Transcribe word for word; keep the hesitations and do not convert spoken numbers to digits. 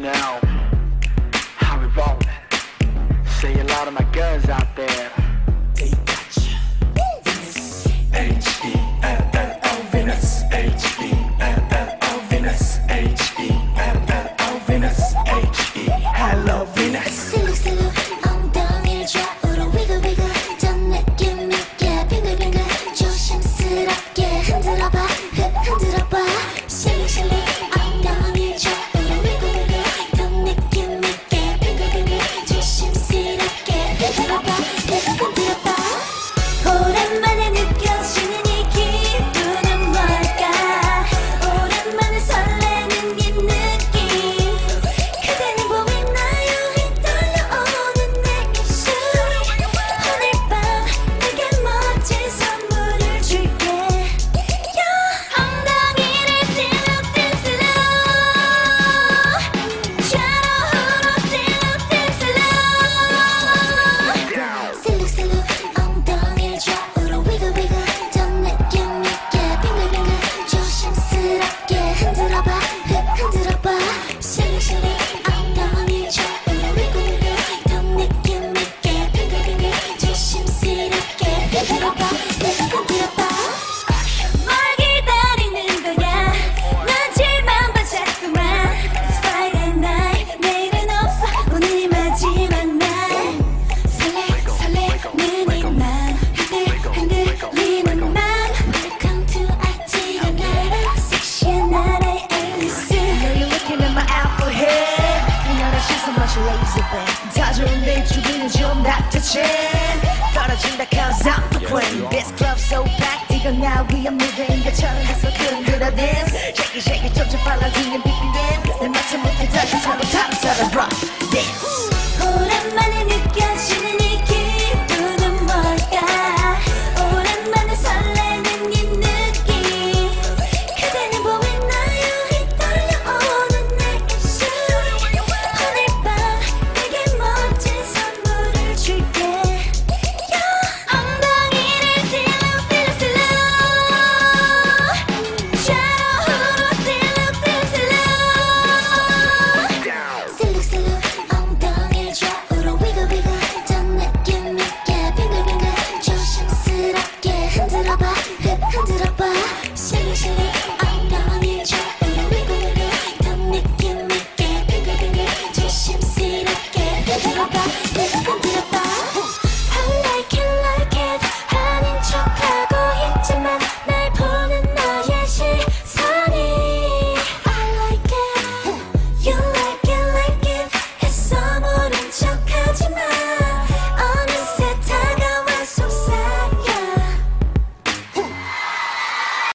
know how we rollin'. See a lot of my guns out there. They got you. Venus. H E L L O Venus. H E L L O Venus. H E L L O Venus. H E Hello Venus. 슬룩슬룩 엉덩이를 좌우로 위글위글 더 느낌 있게 빙글빙글 조심스럽게 흔들어봐 흔들어봐 실룩실룩 엉덩이를 좌우로 위글위글 더 느낌 있게 빙글빙글 조심스럽게 흔들어봐 흔들어봐 오랜만에 느껴지는 이 기분은 뭘까 오랜만에 설레는 이 느낌 그대는 보이나요 이 떨려오는 내 입술이 오늘 밤 내게 멋진 선물을 줄게 엉덩이를 슬룩슬룩 좌우로 슬룩슬룩 슬룩슬룩 엉덩이를 좌우로 위글위글 더 느낌 있게 빙글빙글 조심스럽게 흔들어봐 흔들어봐 실룩실룩 엉덩이를 좌우로 위글위글 더 느낌 있게 빙글빙글 조심스럽게 흔들어봐 흔들어봐 뭘 기다리는 거야 눈치만 봐 자꾸만 It's Friday night 내일은 없어 오늘이 마지막 날 설레 설레는 이맘 흔들 흔들리는 맘 Welcome to 아찔한 나라 섹시한 나라의 앨리스 You're looking at my apple head 그녀의 시선 마치 레이저밴 다 좋은데 주위는 좀 낙타친 떨어진다 cause I'm the queen This club so packed 이건 나 위한 무대인 것처럼 계속 흔들어 dance Shake it shake it 점점 빨라지는 비비엔 내 맞춰 못해 다시 잡아 잡아 잡아 rock